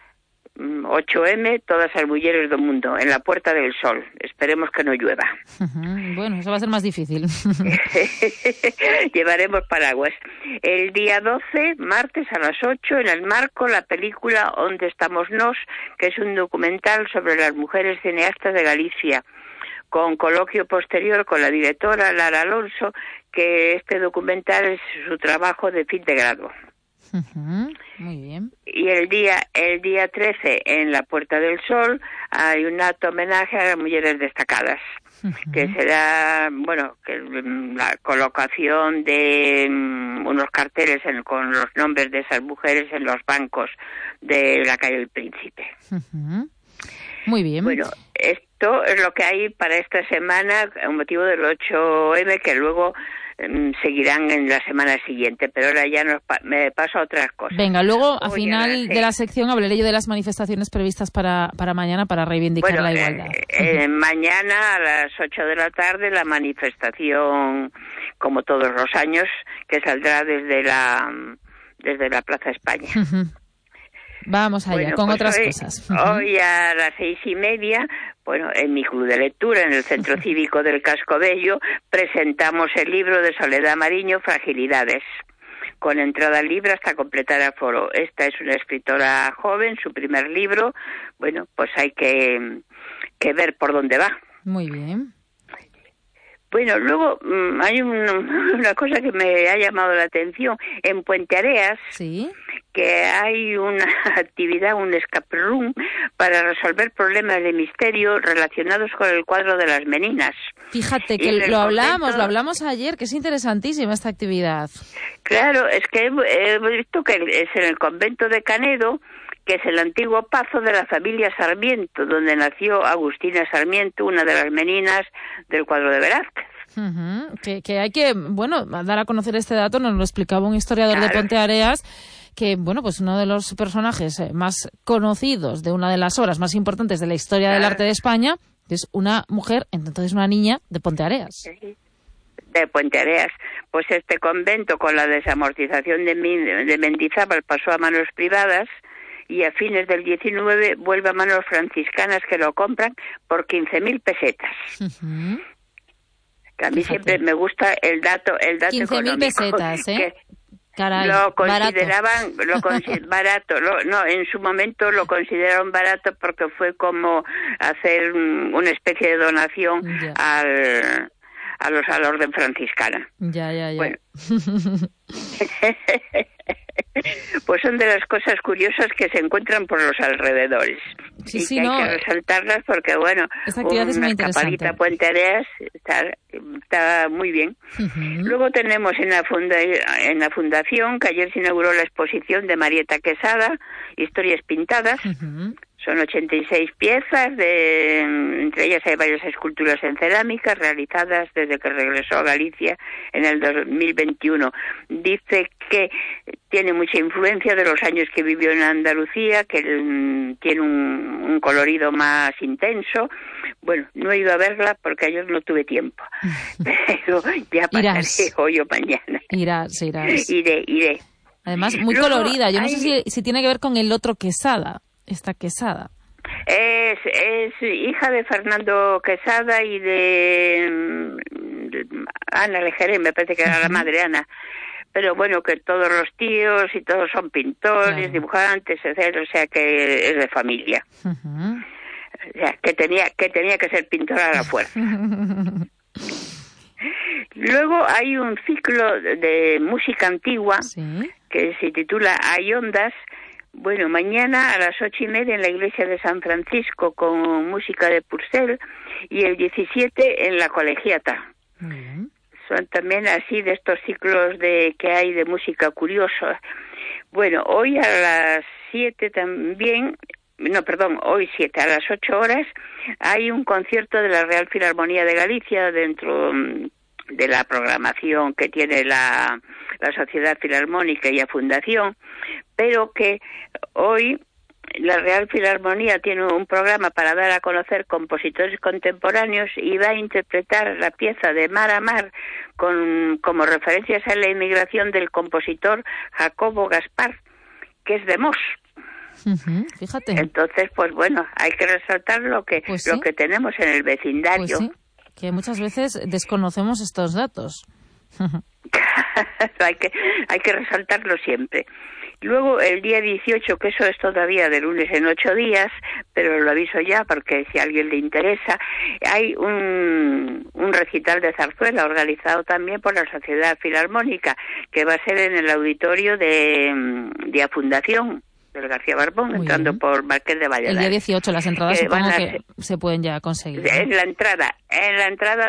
8M, todas las mujeres del mundo, en la Puerta del Sol. Esperemos que no llueva. Bueno, eso va a ser más difícil. Llevaremos paraguas. El día 12, martes a las 8, en el Marco, la película Onde estamos nós, que es un documental sobre las mujeres cineastas de Galicia, con coloquio posterior con la directora Lara Alonso, que este documental es su trabajo de fin de grado. Muy bien. Y el día 13, en la Puerta del Sol, hay un acto homenaje a las mujeres destacadas, que será, que la colocación de unos carteles con los nombres de esas mujeres en los bancos de la calle del Príncipe. Muy bien. Bueno, esto es lo que hay para esta semana, con motivo del 8M, que luego seguirán en la semana siguiente, pero ahora ya me paso a otras cosas. Venga, luego, al final de la sección, hablaré yo de las manifestaciones previstas para mañana para reivindicar la igualdad. Mañana a las 8 de la tarde la manifestación, como todos los años, que saldrá desde la Plaza España. Vamos allá, con otras cosas. Hoy a las 6:30, en mi club de lectura, en el Centro Cívico del Casco Bello, presentamos el libro de Soledad Mariño, Fragilidades, con entrada libre hasta completar el aforo. Esta es una escritora joven, su primer libro. Bueno, pues hay que ver por dónde va. Muy bien. Bueno, luego hay una cosa que me ha llamado la atención. En Puente Areas, ¿sí?, que hay una actividad, un escape room, para resolver problemas de misterio relacionados con el cuadro de las Meninas. Fíjate que lo hablamos ayer, que es interesantísima esta actividad. Claro, es que he visto que es en el convento de Canedo, que es el antiguo pazo de la familia Sarmiento, donde nació Agustina Sarmiento, una de las Meninas del cuadro de Velázquez. Que hay que, dar a conocer este dato, nos lo explicaba un historiador de Puente Areas, que, pues uno de los personajes más conocidos de una de las obras más importantes de la historia del arte de España es una mujer, entonces una niña, de Puente Areas. De Puente Areas. Pues este convento, con la desamortización de Mendizábal, pasó a manos privadas, y a fines del 19 vuelve a manos franciscanas, que lo compran por 15.000 pesetas. Que a mí siempre me gusta el dato 15.000 pesetas, ¿eh? Caray, lo consideraban barato. En su momento lo consideraron barato porque fue como hacer una especie de donación a la orden franciscana. Ya. Bueno. Pues son de las cosas curiosas que se encuentran por los alrededores. Sí, hay que resaltarlas porque, esta actividad es muy interesante. Escapadita a Puente Areas está muy bien. Luego tenemos en la fundación, que ayer se inauguró la exposición de Marieta Quesada, Historias Pintadas. Son 86 piezas, entre ellas hay varias esculturas en cerámica realizadas desde que regresó a Galicia en el 2021. Dice que tiene mucha influencia de los años que vivió en Andalucía, que tiene un colorido más intenso. Bueno, no he ido a verla porque ayer no tuve tiempo, pero ya pasaré hoy o mañana. Irás. Iré. Además, muy colorida. Yo no sé si tiene que ver con el otro Quesada. Esta Quesada. Es hija de Fernando Quesada y de Ana Lejeré, me parece que era la madre Ana. Pero que todos los tíos y todos son pintores, dibujantes, etc. O sea que es de familia. O sea, que tenía que ser pintora a la fuerza. Luego hay un ciclo de música antigua que se titula Hay Ondas. Mañana a las 8:30 en la iglesia de San Francisco con música de Purcell, y el 17 en la Colegiata. Son también así de estos ciclos que hay de música curiosa. Hoy a las 7 también, hoy 7, a las 8 horas, hay un concierto de la Real Filarmonía de Galicia dentro de la programación que tiene la Sociedad Filarmónica y la Fundación, pero que hoy la Real Filarmonía tiene un programa para dar a conocer compositores contemporáneos y va a interpretar la pieza de Mar a Mar como referencias a la inmigración del compositor Jacobo Gaspar, que es de Mos. Fíjate. Entonces, hay que resaltar lo que tenemos en el vecindario. Pues sí, que muchas veces desconocemos estos datos. Hay que resaltarlo siempre. Luego el día 18, que eso es todavía de lunes en 8 días, pero lo aviso ya porque si a alguien le interesa, hay un recital de zarzuela organizado también por la Sociedad Filarmónica, que va a ser en el auditorio de la Fundación del García Barbón, Muy entrando bien. por Marqués de Valladolid. El día 18 las entradas Que supongo van a que ser- se pueden ya conseguir, ¿no? En la entrada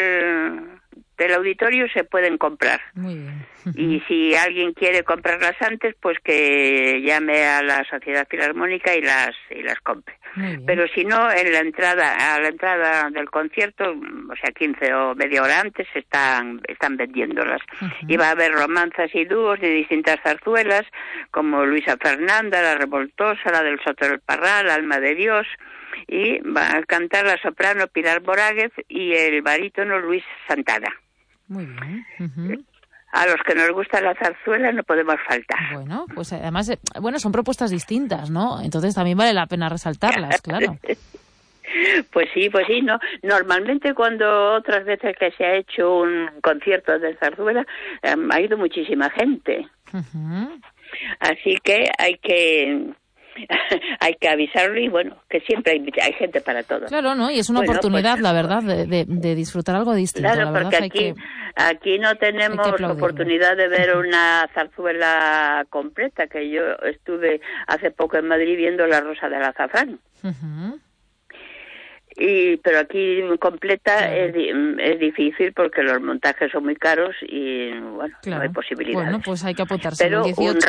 del auditorio se pueden comprar. Muy bien. Y si alguien quiere comprarlas antes, pues que llame a la Sociedad Filarmónica y las compre. Muy bien. Pero si no, a la entrada del concierto, o sea, 15 o media hora antes, están vendiéndolas. Y va a haber romanzas y dúos de distintas zarzuelas, como Luisa Fernanda, La Revoltosa, la del Soto del Parral, Alma de Dios, y va a cantar la soprano Pilar Moráguez y el barítono Luis Santana. Muy bien. Ujú. A los que nos gusta la zarzuela no podemos faltar. Bueno, pues además, son propuestas distintas, ¿no? Entonces también vale la pena resaltarlas, claro. Pues sí, no. Normalmente cuando otras veces que se ha hecho un concierto de zarzuela, ha ido muchísima gente. Ujú. Así que hay que avisarlo y bueno, que siempre hay gente para todo. Claro, ¿no? Y es una Bueno, oportunidad, pues, la verdad, de disfrutar algo distinto. Claro, la verdad, porque aquí no tenemos aplaudirlo. oportunidad de ver una zarzuela completa, que yo estuve hace poco en Madrid viendo La Rosa del Azafrán. Ujú. Pero aquí completa es difícil porque los montajes son muy caros y bueno, Claro. no hay posibilidades. Bueno, pues hay que apuntarse. pero el 18.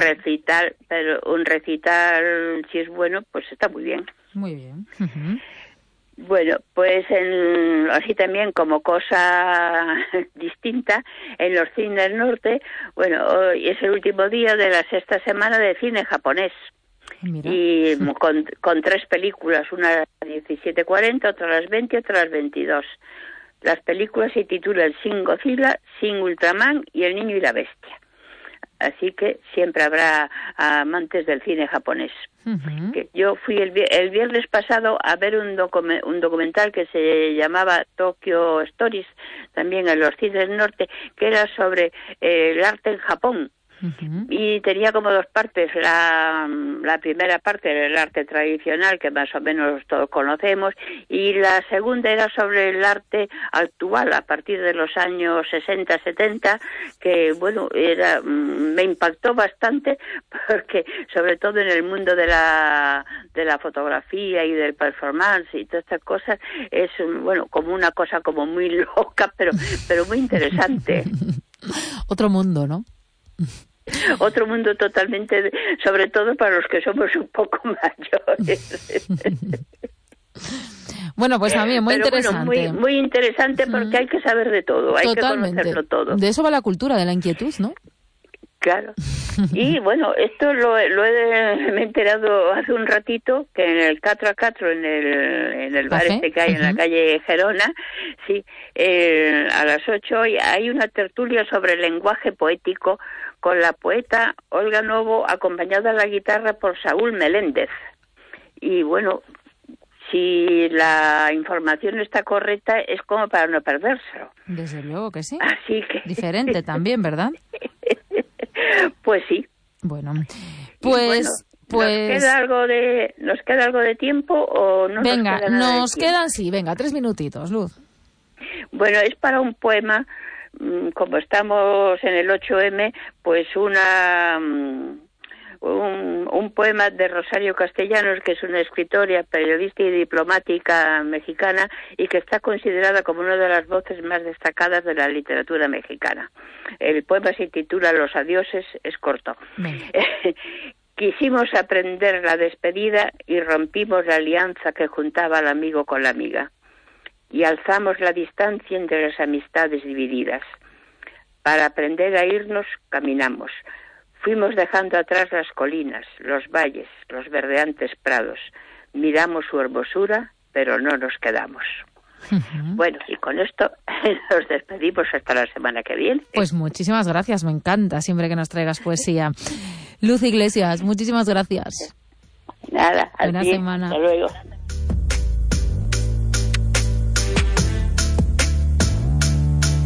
un recital si es bueno, pues está muy bien. Muy bien. Ujú. Bueno, pues así también como cosa distinta, en los cines norte, bueno, hoy es el último día de la 6ª semana de cine japonés. Mira. Y con 3 películas, una a las 17:40, otra a las 20, otra a las 22. Las películas se titulan Shin Godzilla, Shin Ultraman y El Niño y la Bestia. Así que siempre habrá amantes del cine japonés. Ujú. Que yo fui el viernes pasado a ver un documental que se llamaba Tokyo Stories, también en los cines norte, que era sobre el arte en Japón. Ujú. Y tenía como 2 partes. La primera parte era el arte tradicional, que más o menos todos conocemos, y la segunda era sobre el arte actual, a partir de los años 60, 70, que, bueno, me impactó bastante, porque sobre todo en el mundo de la fotografía y del performance y todas estas cosas, es, bueno, como una cosa como muy loca, pero muy interesante. Otro mundo, ¿no? Otro mundo totalmente, sobre todo para los que somos un poco mayores. Bueno, pues también muy Pero interesante. bueno, muy interesante porque hay que saber de todo, hay que conocerlo todo. De eso va la cultura, de la inquietud, ¿no? Claro. Y bueno, esto me he enterado hace un ratito, que en el 4x4, en el bar ¿Café? que hay en la calle Gerona, sí, a las 8 hay una tertulia sobre el lenguaje poético con la poeta Olga Novo, acompañada a la guitarra por Saúl Meléndez. Y bueno, si la información está correcta, es como para no perdérselo. Desde luego que sí. Así que... Diferente también, ¿verdad? Pues sí. Bueno, pues... Pues... ¿Nos queda algo de tiempo o no? Venga, nos queda nada de nos tiempo? quedan, sí, venga, 3 minutitos, Luz. Bueno, es para un poema, como estamos en el 8M, pues un poema de Rosario Castellanos, que es una escritora, periodista y diplomática mexicana y que está considerada como una de las voces más destacadas de la literatura mexicana. El poema se titula Los adioses, es corto. Quisimos aprender la despedida y rompimos la alianza que juntaba al amigo con la amiga. Y alzamos la distancia entre las amistades divididas. Para aprender a irnos, caminamos. Fuimos dejando atrás las colinas, los valles, los verdeantes prados. Miramos su hermosura, pero no nos quedamos. Bueno, y con esto nos despedimos hasta la semana que viene. Pues muchísimas gracias, me encanta siempre que nos traigas poesía. Luz Iglesias, muchísimas gracias. Nada, buena semana. Hasta luego.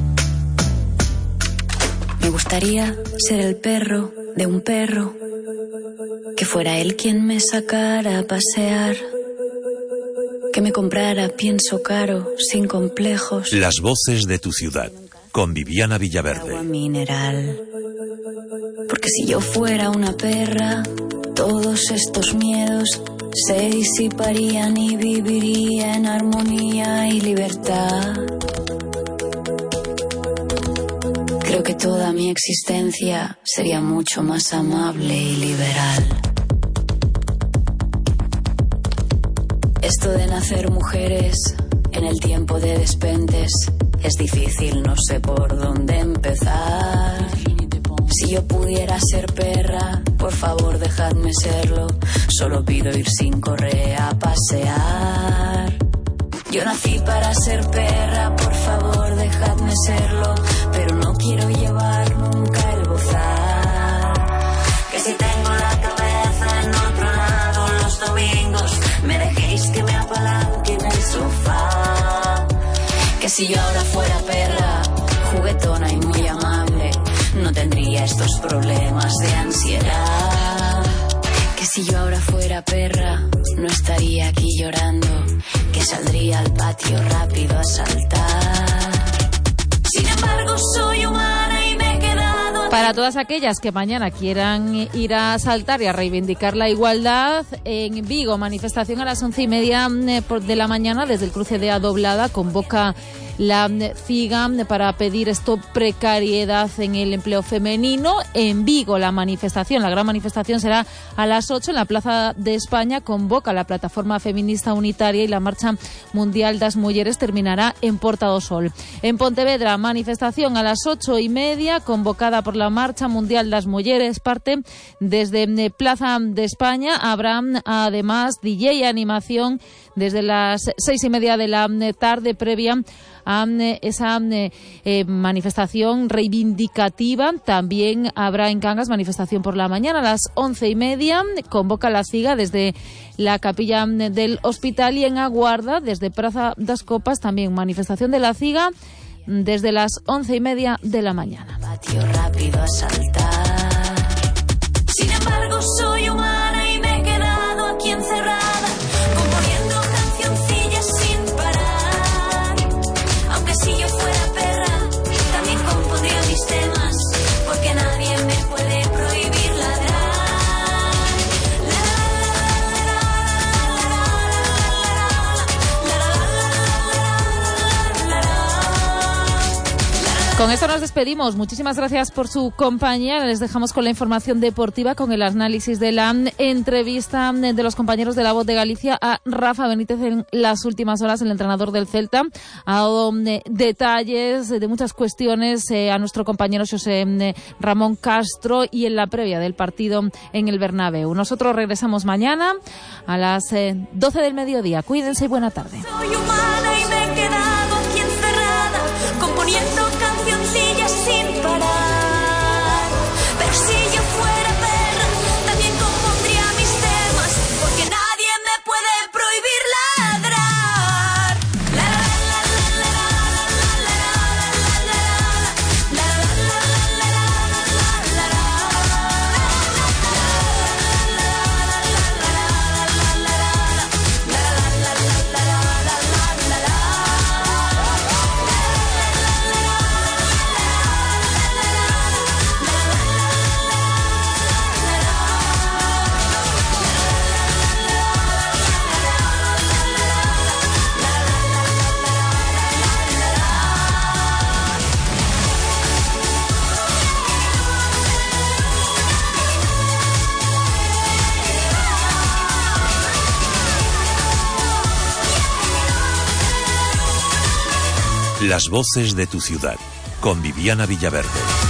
Me gustaría ser el perro de un perro fuera él quien me sacara a pasear, que me comprara pienso caro, sin complejos. Las voces de tu ciudad, con Viviana Villaverde. Agua mineral. Porque si yo fuera una perra, todos estos miedos se disiparían y viviría en armonía y libertad. Creo que toda mi existencia sería mucho más amable y liberal. Esto de nacer mujeres en el tiempo de despentes es difícil, no sé por dónde empezar. Si yo pudiera ser perra, por favor dejadme serlo. Solo pido ir sin correa a pasear. Yo nací para ser perra, por favor dejadme serlo. Pero no quiero llevar nunca el bozal. Que si tengo la cabeza en otro lado los domingos, me dejéis que me apalanque en el sofá. Que si yo ahora fuera perra, juguetona y muy amable, no tendría estos problemas de ansiedad. Que si yo ahora fuera perra, no estaría aquí llorando, que saldría al patio rápido a saltar. Sin embargo, soy humana y me he quedado... Para todas aquellas que mañana quieran ir a saltar y a reivindicar la igualdad, en Vigo, manifestación a las 11:30 de la mañana desde el cruce de Adoblada, convoca la CIGA para pedir stop precariedad en el empleo femenino. En Vigo la gran manifestación será a las 8 en la Plaza de España, convoca la Plataforma Feminista Unitaria y la Marcha Mundial das Mulleres terminará en Porta do Sol. En Pontevedra, manifestación a las 8:30 convocada por la Marcha Mundial das Mulleres, parte desde Plaza de España. Habrá además DJ y animación desde las 6:30 de la tarde previa a esa manifestación reivindicativa. También habrá en Cangas manifestación por la mañana a las 11:30. Convoca la CIGA desde la capilla del hospital, y en Aguarda, desde Praza das Copas, también manifestación de la CIGA desde las 11:30 de la mañana. Patio rápido a saltar. Sin embargo, soy humana y me he quedado aquí encerrada, componiendo cancioncillas sin parar. Aunque si yo fuera perra, también compondría mis temas, porque nadie me puede prohibir ladrar. Con esto nos despedimos. Muchísimas gracias por su compañía. Les dejamos con la información deportiva, con el análisis de la entrevista de los compañeros de La Voz de Galicia a Rafa Benítez en las últimas horas. El entrenador del Celta ha dado detalles de muchas cuestiones a nuestro compañero José Ramón Castro, y en la previa del partido en el Bernabéu. Nosotros regresamos mañana a las 12 del mediodía. Cuídense y buena tarde. Soy humana y me he quedado aquí encerrada, componiendo cancioncillas sin parar. Pero si yo fuera perra, también compondría mis temas, porque nadie me puede prohibir ladrar. La la la la la la la la Las voces de tu ciudad, con Viviana Villaverde.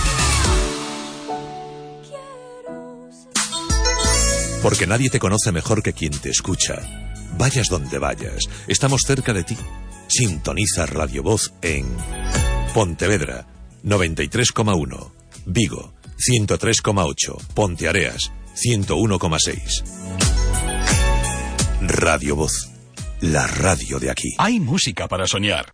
Porque nadie te conoce mejor que quien te escucha. Vayas donde vayas, estamos cerca de ti. Sintoniza Radio Voz en Pontevedra 93,1, Vigo 103,8, Ponteareas 101,6. Radio Voz, la radio de aquí. Hay música para soñar.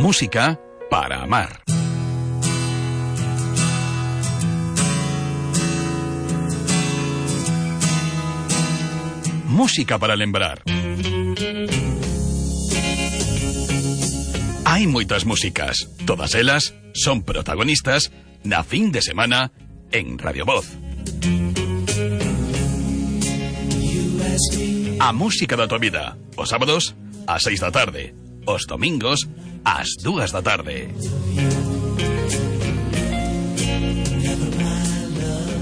Música para amar. Música para lembrar. Hai moitas músicas, todas elas son protagonistas na fin de semana en Radio Voz. A música da tua vida, os sábados ás 6 da tarde, os domingos ás 2 da tarde.